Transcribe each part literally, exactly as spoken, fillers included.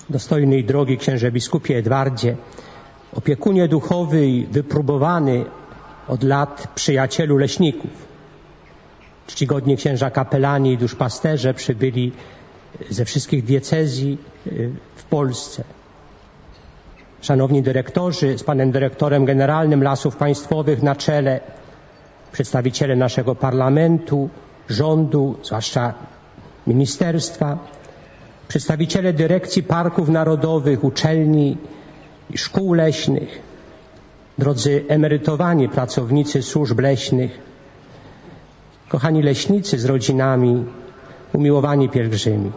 Dostojny i drogi księże biskupie Edwardzie, opiekunie duchowy i wypróbowany od lat przyjacielu leśników, czcigodni księża kapelani i duszpasterze przybyli ze wszystkich diecezji w Polsce. Szanowni dyrektorzy, z panem dyrektorem generalnym Lasów Państwowych na czele, przedstawiciele naszego parlamentu, rządu, zwłaszcza ministerstwa, przedstawiciele dyrekcji parków narodowych, uczelni i szkół leśnych, drodzy emerytowani pracownicy służb leśnych, kochani leśnicy z rodzinami, umiłowani pielgrzymi.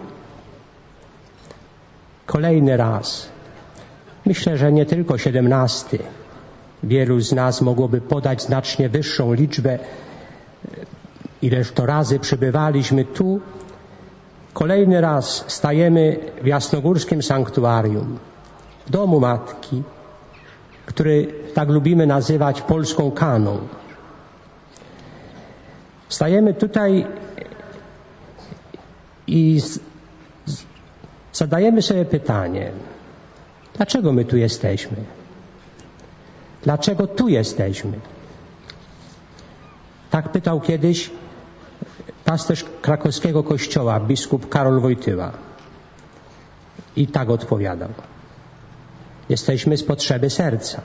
Kolejny raz, myślę, że nie tylko siedemnasty, wielu z nas mogłoby podać znacznie wyższą liczbę, ileż to razy przybywaliśmy tu. Kolejny raz stajemy w jasnogórskim sanktuarium, w domu Matki, który tak lubimy nazywać polską Kaną. Stajemy tutaj i zadajemy sobie pytanie, dlaczego my tu jesteśmy? Dlaczego tu jesteśmy? Tak pytał kiedyś pasterz krakowskiego kościoła, biskup Karol Wojtyła. I tak odpowiadał. Jesteśmy z potrzeby serca.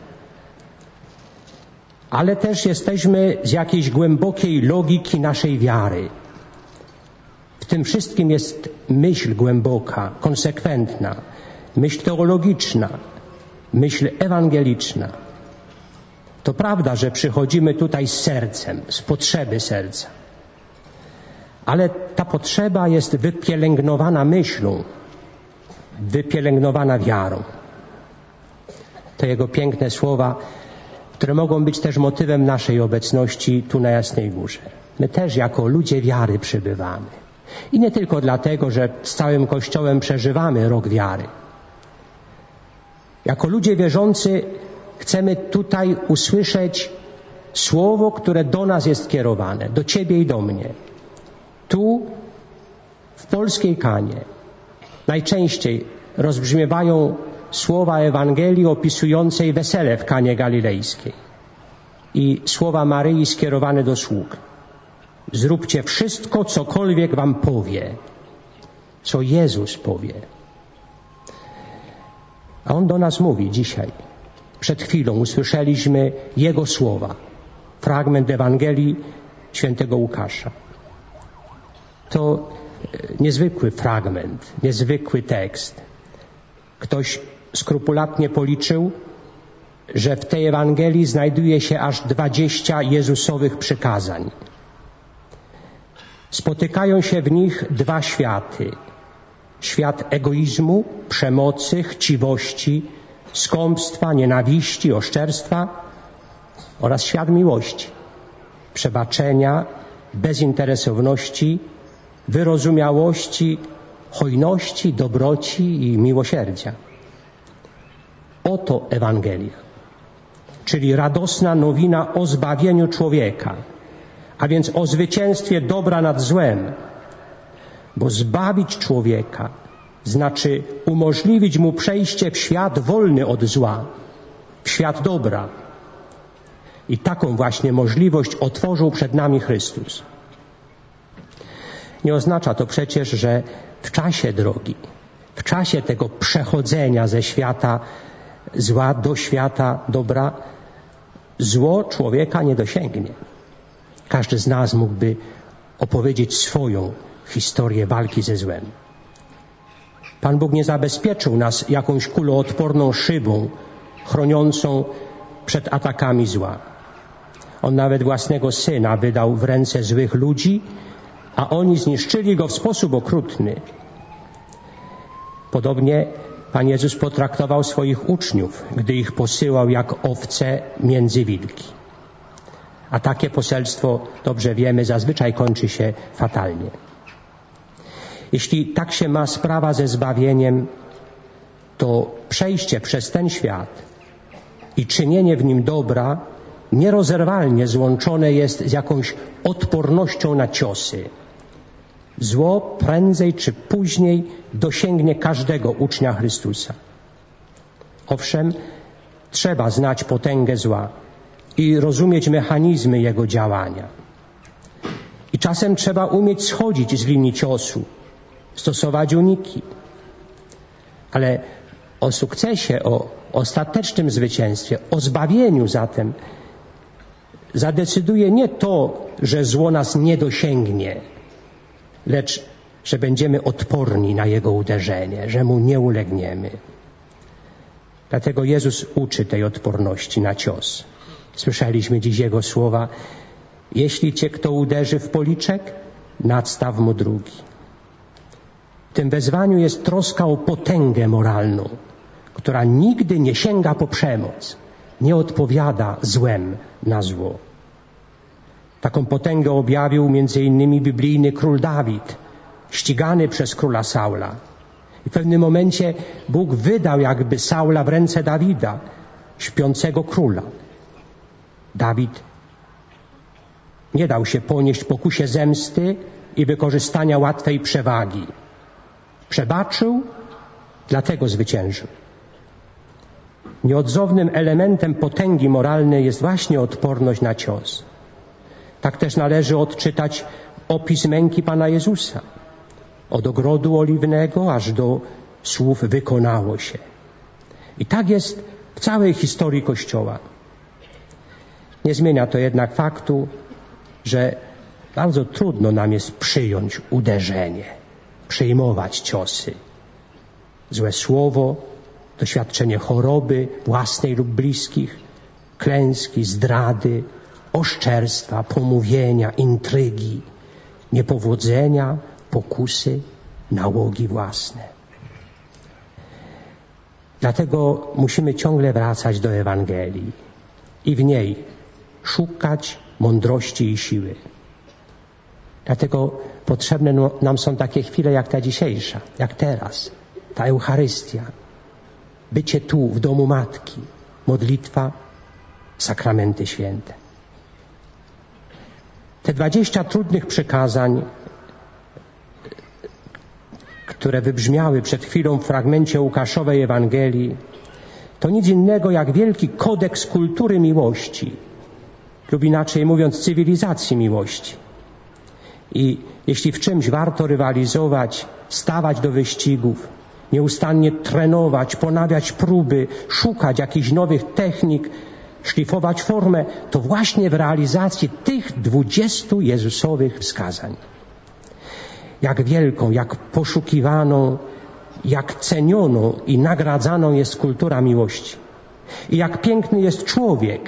Ale też jesteśmy z jakiejś głębokiej logiki naszej wiary. W tym wszystkim jest myśl głęboka, konsekwentna, myśl teologiczna, myśl ewangeliczna. To prawda, że przychodzimy tutaj z sercem, z potrzeby serca. Ale ta potrzeba jest wypielęgnowana myślą, wypielęgnowana wiarą. To jego piękne słowa, które mogą być też motywem naszej obecności tu na Jasnej Górze. My też jako ludzie wiary przybywamy. I nie tylko dlatego, że z całym Kościołem przeżywamy rok wiary. Jako ludzie wierzący chcemy tutaj usłyszeć słowo, które do nas jest kierowane, do Ciebie i do mnie. Tu, w polskiej Kanie, najczęściej rozbrzmiewają słowa Ewangelii opisującej wesele w Kanie Galilejskiej i słowa Maryi skierowane do sług. Zróbcie wszystko, cokolwiek wam powie, co Jezus powie. A On do nas mówi dzisiaj. Przed chwilą usłyszeliśmy Jego słowa. Fragment Ewangelii świętego Łukasza. To niezwykły fragment, niezwykły tekst. Ktoś skrupulatnie policzył, że w tej Ewangelii znajduje się aż dwadzieścia Jezusowych przykazań. Spotykają się w nich dwa światy. Świat egoizmu, przemocy, chciwości, skąpstwa, nienawiści, oszczerstwa oraz świat miłości, przebaczenia, bezinteresowności, wyrozumiałości, hojności, dobroci i miłosierdzia. Oto Ewangelia, czyli radosna nowina o zbawieniu człowieka, a więc o zwycięstwie dobra nad złem, bo zbawić człowieka znaczy umożliwić mu przejście w świat wolny od zła, w świat dobra. I taką właśnie możliwość otworzył przed nami Chrystus. Nie oznacza to przecież, że w czasie drogi, w czasie tego przechodzenia ze świata zła do świata dobra, zło człowieka nie dosięgnie. Każdy z nas mógłby opowiedzieć swoją historię walki ze złem. Pan Bóg nie zabezpieczył nas jakąś kuloodporną szybą chroniącą przed atakami zła. On nawet własnego Syna wydał w ręce złych ludzi, a oni zniszczyli Go w sposób okrutny. Podobnie Pan Jezus potraktował swoich uczniów, gdy ich posyłał jak owce między wilki. A takie poselstwo, dobrze wiemy, zazwyczaj kończy się fatalnie. Jeśli tak się ma sprawa ze zbawieniem, to przejście przez ten świat i czynienie w nim dobra nierozerwalnie złączone jest z jakąś odpornością na ciosy. Zło prędzej czy później dosięgnie każdego ucznia Chrystusa. Owszem, trzeba znać potęgę zła i rozumieć mechanizmy jego działania. I czasem trzeba umieć schodzić z linii ciosu, stosować uniki. Ale o sukcesie, o ostatecznym zwycięstwie, o zbawieniu zatem zadecyduje nie to, że zło nas nie dosięgnie, lecz że będziemy odporni na jego uderzenie, że mu nie ulegniemy. Dlatego Jezus uczy tej odporności na cios. Słyszeliśmy dziś Jego słowa: jeśli cię kto uderzy w policzek, nadstaw mu drugi. W tym wezwaniu jest troska o potęgę moralną, która nigdy nie sięga po przemoc, nie odpowiada złem na zło. Taką potęgę objawił między innymi biblijny król Dawid, ścigany przez króla Saula. I w pewnym momencie Bóg wydał jakby Saula w ręce Dawida, śpiącego króla. Dawid nie dał się ponieść pokusie zemsty i wykorzystania łatwej przewagi. Przebaczył, dlatego zwyciężył. Nieodzownym elementem potęgi moralnej jest właśnie odporność na cios. Tak też należy odczytać opis męki Pana Jezusa. Od ogrodu oliwnego aż do słów wykonało się. I tak jest w całej historii Kościoła. Nie zmienia to jednak faktu, że bardzo trudno nam jest przyjąć uderzenie, przyjmować ciosy. Złe słowo, doświadczenie choroby własnej lub bliskich, klęski, zdrady, oszczerstwa, pomówienia, intrygi, niepowodzenia, pokusy, nałogi własne. Dlatego musimy ciągle wracać do Ewangelii i w niej szukać mądrości i siły. Dlatego potrzebne nam są takie chwile jak ta dzisiejsza, jak teraz, ta Eucharystia, bycie tu, w domu Matki, modlitwa, sakramenty święte. Te dwadzieścia trudnych przykazań, które wybrzmiały przed chwilą w fragmencie Łukaszowej Ewangelii, to nic innego jak wielki kodeks kultury miłości, lub inaczej mówiąc cywilizacji miłości. I jeśli w czymś warto rywalizować, stawać do wyścigów, nieustannie trenować, ponawiać próby, szukać jakichś nowych technik, szlifować formę, to właśnie w realizacji tych dwudziestu Jezusowych wskazań. Jak wielką, jak poszukiwaną, jak cenioną i nagradzaną jest kultura miłości. I jak piękny jest człowiek,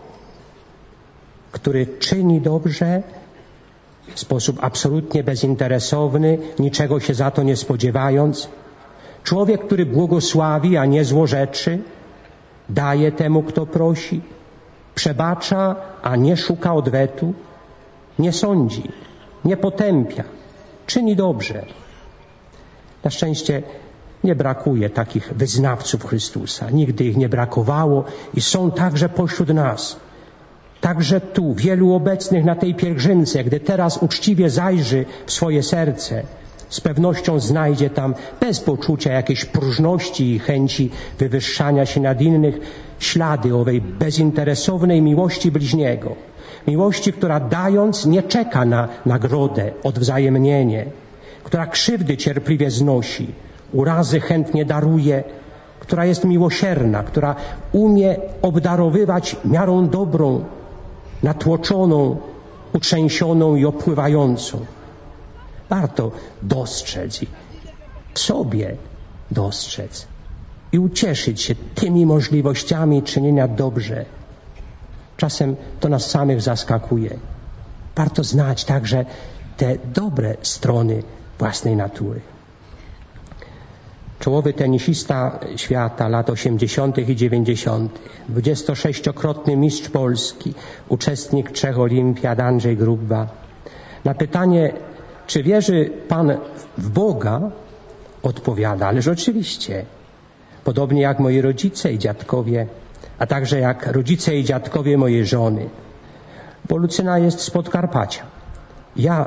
który czyni dobrze w sposób absolutnie bezinteresowny, niczego się za to nie spodziewając. Człowiek, który błogosławi, a nie złorzeczy, daje temu, kto prosi, przebacza, a nie szuka odwetu, nie sądzi, nie potępia, czyni dobrze. Na szczęście nie brakuje takich wyznawców Chrystusa. Nigdy ich nie brakowało i są także pośród nas. Także tu, wielu obecnych na tej pielgrzymce, gdy teraz uczciwie zajrzy w swoje serce, z pewnością znajdzie tam, bez poczucia jakiejś próżności i chęci wywyższania się nad innych, ślady owej bezinteresownej miłości bliźniego. Miłości, która dając nie czeka na nagrodę, odwzajemnienie, która krzywdy cierpliwie znosi, urazy chętnie daruje, która jest miłosierna, która umie obdarowywać miarą dobrą, natłoczoną, utrzęsioną i opływającą. Warto dostrzec i w sobie dostrzec i ucieszyć się tymi możliwościami czynienia dobrze. Czasem to nas samych zaskakuje. Warto znać także te dobre strony własnej natury. Czołowy tenisista świata lat osiemdziesiątych i dziewięćdziesiątych, dwudziestosześciokrotny mistrz Polski, uczestnik trzech olimpiad Andrzej Grubba, na pytanie, czy wierzy pan w Boga, odpowiada, ależ oczywiście. Podobnie jak moi rodzice i dziadkowie, a także jak rodzice i dziadkowie mojej żony. Bo Lucyna jest z Podkarpacia. Ja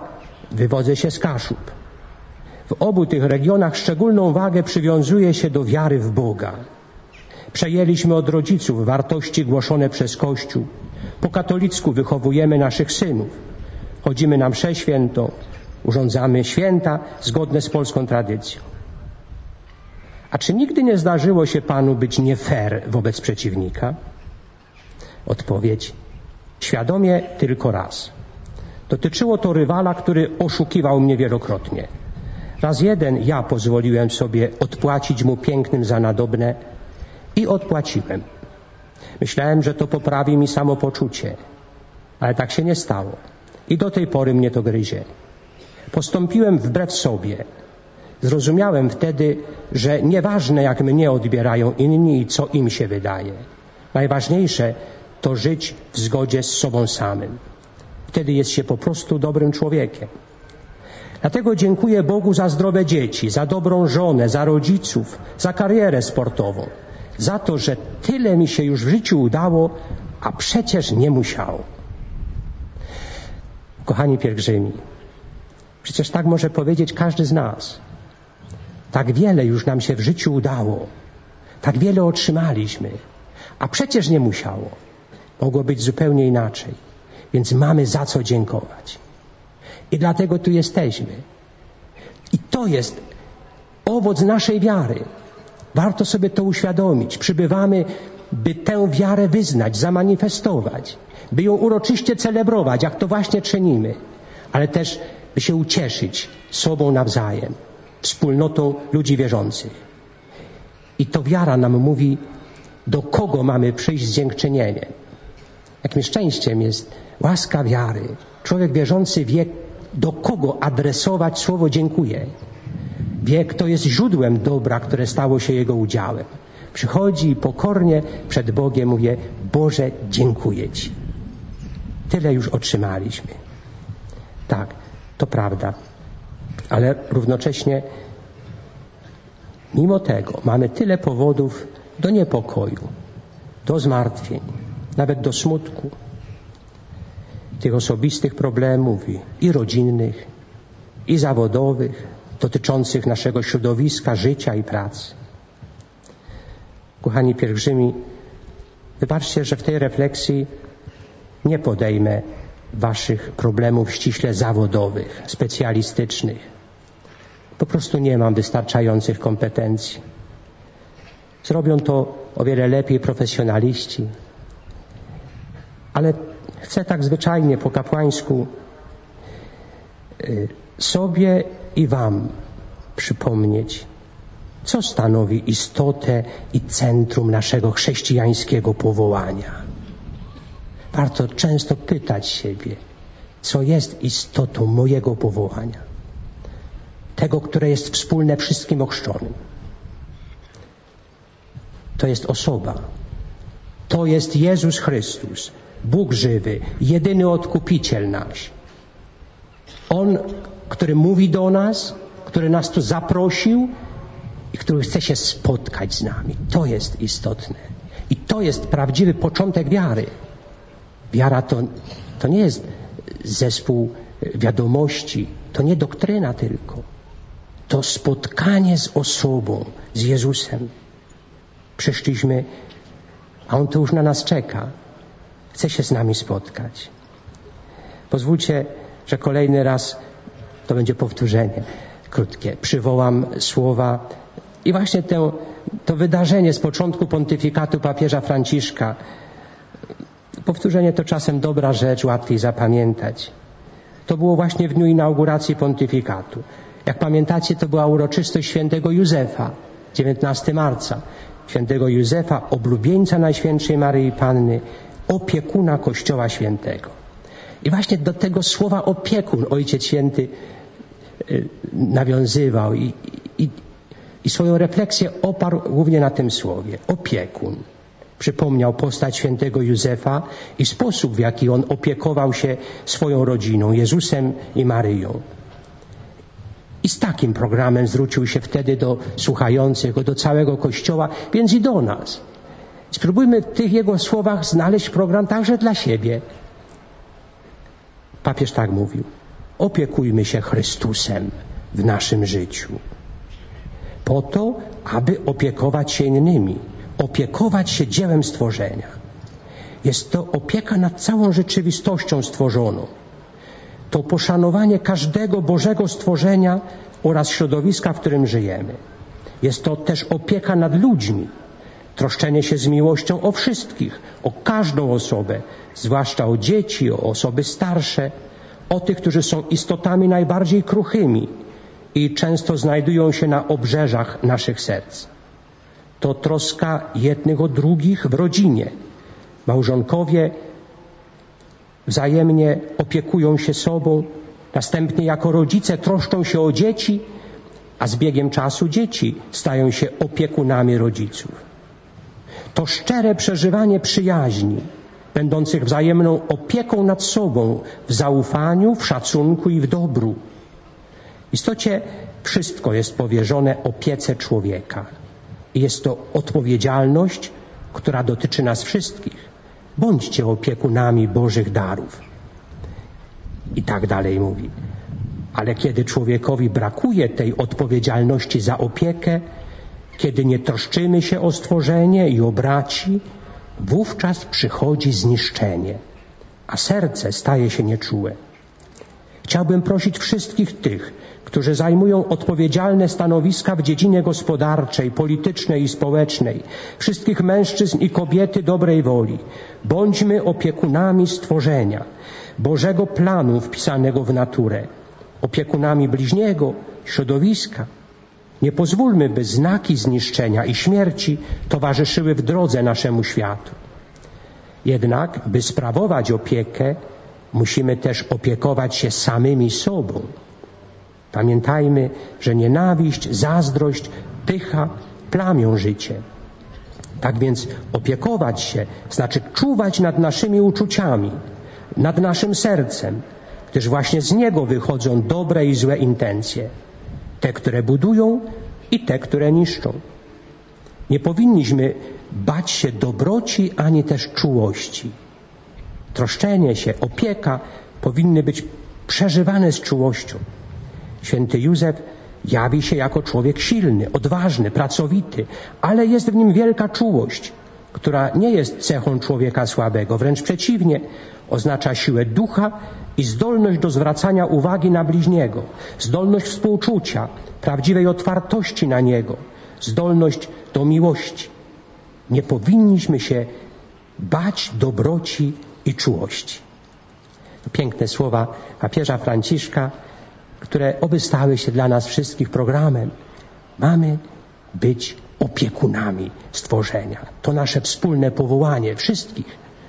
Wywodzę się z Kaszub. W obu tych regionach szczególną wagę przywiązuje się do wiary w Boga. Przejęliśmy od rodziców wartości głoszone przez Kościół. Po katolicku wychowujemy naszych synów. Chodzimy na mszę świętą, urządzamy święta zgodne z polską tradycją. A czy nigdy nie zdarzyło się Panu być nie fair wobec przeciwnika? Odpowiedź: świadomie tylko raz. Dotyczyło to rywala, który oszukiwał mnie wielokrotnie. Raz jeden ja pozwoliłem sobie odpłacić mu pięknym za nadobne i odpłaciłem. Myślałem, że to poprawi mi samopoczucie, ale tak się nie stało i do tej pory mnie to gryzie. Postąpiłem wbrew sobie. Zrozumiałem wtedy, że nieważne jak mnie odbierają inni i co im się wydaje. Najważniejsze to żyć w zgodzie z sobą samym. Wtedy jest się po prostu dobrym człowiekiem. Dlatego dziękuję Bogu za zdrowe dzieci, za dobrą żonę, za rodziców, za karierę sportową. Za to, że tyle mi się już w życiu udało, a przecież nie musiało. Kochani pielgrzymi, przecież tak może powiedzieć każdy z nas. Tak wiele już nam się w życiu udało. Tak wiele otrzymaliśmy, a przecież nie musiało. Mogło być zupełnie inaczej. Więc mamy za co dziękować. I dlatego tu jesteśmy. I to jest owoc naszej wiary. Warto sobie to uświadomić. Przybywamy, by tę wiarę wyznać, zamanifestować, by ją uroczyście celebrować, jak to właśnie czynimy, ale też by się ucieszyć sobą nawzajem, wspólnotą ludzi wierzących. I to wiara nam mówi, do kogo mamy przyjść z dziękczynieniem. Jakim szczęściem jest łaska wiary. Człowiek wierzący wie, do kogo adresować słowo dziękuję. Wie, kto jest źródłem dobra, które stało się jego udziałem. Przychodzi i pokornie przed Bogiem mówi: Boże, dziękuję Ci. Tyle już otrzymaliśmy. Tak, to prawda. Ale równocześnie mimo tego mamy tyle powodów do niepokoju, do zmartwień, nawet do smutku. Tych osobistych problemów i, i rodzinnych, i zawodowych, dotyczących naszego środowiska, życia i pracy. Kochani pielgrzymi, wybaczcie, że w tej refleksji nie podejmę waszych problemów ściśle zawodowych, specjalistycznych. Po prostu nie mam wystarczających kompetencji. Zrobią to o wiele lepiej profesjonaliści. Ale chcę tak zwyczajnie po kapłańsku sobie i wam przypomnieć, co stanowi istotę i centrum naszego chrześcijańskiego powołania. Warto często pytać siebie, co jest istotą mojego powołania, tego, które jest wspólne wszystkim ochrzczonym. To jest osoba. To jest Jezus Chrystus, Bóg żywy, jedyny Odkupiciel nasz. On, który mówi do nas, który nas tu zaprosił i który chce się spotkać z nami. To jest istotne. I to jest prawdziwy początek wiary. Wiara to, to nie jest zespół wiadomości, to nie doktryna tylko. To spotkanie z osobą, z Jezusem. Przyszliśmy, a On tu już na nas czeka. Chce się z nami spotkać. Pozwólcie, że kolejny raz, to będzie powtórzenie krótkie, przywołam słowa i właśnie to, to wydarzenie z początku pontyfikatu papieża Franciszka. Powtórzenie to czasem dobra rzecz, łatwiej zapamiętać. To było właśnie w dniu inauguracji pontyfikatu. Jak pamiętacie, to była uroczystość świętego Józefa, dziewiętnastego marca. Świętego Józefa, oblubieńca Najświętszej Maryi Panny, opiekuna Kościoła Świętego. I właśnie do tego słowa opiekun Ojciec Święty y, nawiązywał i, i, i swoją refleksję oparł głównie na tym słowie. Opiekun. Przypomniał postać świętego Józefa i sposób, w jaki on opiekował się swoją rodziną, Jezusem i Maryją. I z takim programem zwrócił się wtedy do słuchających, do całego Kościoła, więc i do nas. Spróbujmy w tych jego słowach znaleźć program także dla siebie. Papież tak mówił. Opiekujmy się Chrystusem w naszym życiu. Po to, aby opiekować się innymi, opiekować się dziełem stworzenia. Jest to opieka nad całą rzeczywistością stworzoną. To poszanowanie każdego Bożego stworzenia oraz środowiska, w którym żyjemy. Jest to też opieka nad ludźmi, troszczenie się z miłością o wszystkich, o każdą osobę, zwłaszcza o dzieci, o osoby starsze, o tych, którzy są istotami najbardziej kruchymi i często znajdują się na obrzeżach naszych serc. To troska jednych o drugich w rodzinie. Małżonkowie wzajemnie opiekują się sobą, następnie jako rodzice troszczą się o dzieci, a z biegiem czasu dzieci stają się opiekunami rodziców. To szczere przeżywanie przyjaźni, będących wzajemną opieką nad sobą, w zaufaniu, w szacunku i w dobru. W istocie wszystko jest powierzone opiece człowieka. I jest to odpowiedzialność, która dotyczy nas wszystkich. Bądźcie opiekunami Bożych darów. I tak dalej mówi. Ale kiedy człowiekowi brakuje tej odpowiedzialności za opiekę, kiedy nie troszczymy się o stworzenie i o braci, wówczas przychodzi zniszczenie, a serce staje się nieczułe. Chciałbym prosić wszystkich tych, którzy zajmują odpowiedzialne stanowiska w dziedzinie gospodarczej, politycznej i społecznej, wszystkich mężczyzn i kobiety dobrej woli. Bądźmy opiekunami stworzenia, Bożego planu wpisanego w naturę, opiekunami bliźniego, środowiska. Nie pozwólmy, by znaki zniszczenia i śmierci towarzyszyły w drodze naszemu światu. Jednak, by sprawować opiekę, musimy też opiekować się samymi sobą. Pamiętajmy, że nienawiść, zazdrość, pycha plamią życie. Tak więc opiekować się znaczy czuwać nad naszymi uczuciami, nad naszym sercem, gdyż właśnie z niego wychodzą dobre i złe intencje. Te, które budują i te, które niszczą. Nie powinniśmy bać się dobroci ani też czułości. Troszczenie się, opieka powinny być przeżywane z czułością. Święty Józef jawi się jako człowiek silny, odważny, pracowity, ale jest w nim wielka czułość, która nie jest cechą człowieka słabego. Wręcz przeciwnie, oznacza siłę ducha i zdolność do zwracania uwagi na bliźniego, zdolność współczucia, prawdziwej otwartości na niego, zdolność do miłości. Nie powinniśmy się bać dobroci i czułości. Piękne słowa papieża Franciszka, które oby stały się dla nas wszystkich programem. Mamy być opiekunami stworzenia. To nasze wspólne powołanie wszystkich,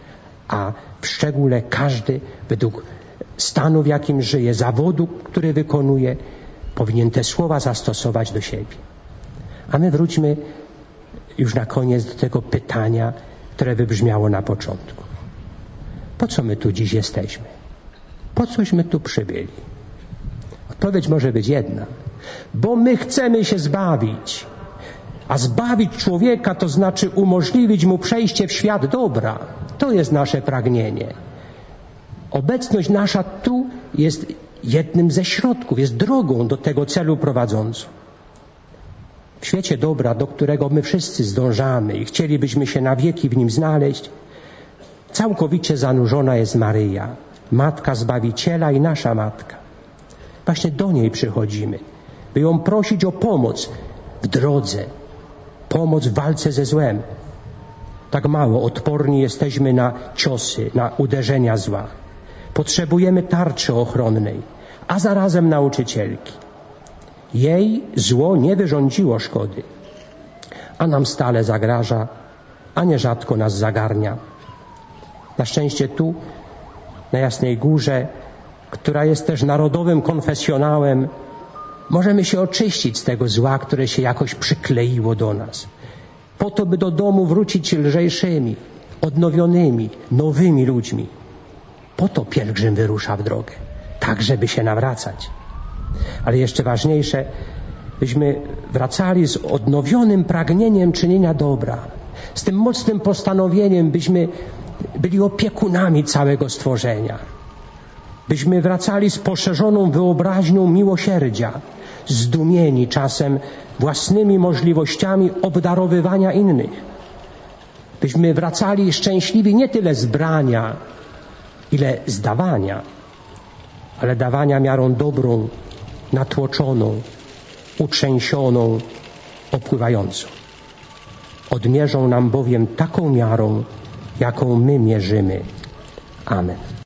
a w szczególe każdy według stanu, w jakim żyje, zawodu, który wykonuje, powinien te słowa zastosować do siebie. A my wróćmy już na koniec do tego pytania, które wybrzmiało na początku. Po co my tu dziś jesteśmy? Po cośmy tu przybyli? Odpowiedź może być jedna. Bo my chcemy się zbawić. A zbawić człowieka to znaczy umożliwić mu przejście w świat dobra. To jest nasze pragnienie. Obecność nasza tu jest jednym ze środków, jest drogą do tego celu prowadzącą. W świecie dobra, do którego my wszyscy zdążamy i chcielibyśmy się na wieki w nim znaleźć, całkowicie zanurzona jest Maryja, Matka Zbawiciela i nasza Matka. Właśnie do niej przychodzimy, by ją prosić o pomoc w drodze, pomoc w walce ze złem. Tak mało odporni jesteśmy na ciosy, na uderzenia zła. Potrzebujemy tarczy ochronnej, a zarazem nauczycielki. Jej zło nie wyrządziło szkody, a nam stale zagraża, a nierzadko nas zagarnia. Na szczęście tu, na Jasnej Górze, która jest też narodowym konfesjonałem, możemy się oczyścić z tego zła, które się jakoś przykleiło do nas. Po to, by do domu wrócić lżejszymi, odnowionymi, nowymi ludźmi. Po to pielgrzym wyrusza w drogę, tak żeby się nawracać. Ale jeszcze ważniejsze, byśmy wracali z odnowionym pragnieniem czynienia dobra, z tym mocnym postanowieniem, byśmy byli opiekunami całego stworzenia. byśmy wracali z poszerzoną wyobraźnią miłosierdzia, zdumieni czasem własnymi możliwościami obdarowywania innych. Byśmy wracali szczęśliwi nie tyle z brania, ile z dawania, ale dawania miarą dobrą, natłoczoną, utrzęsioną, opływającą. Odmierzą nam bowiem taką miarą, jaką my mierzymy. Amen.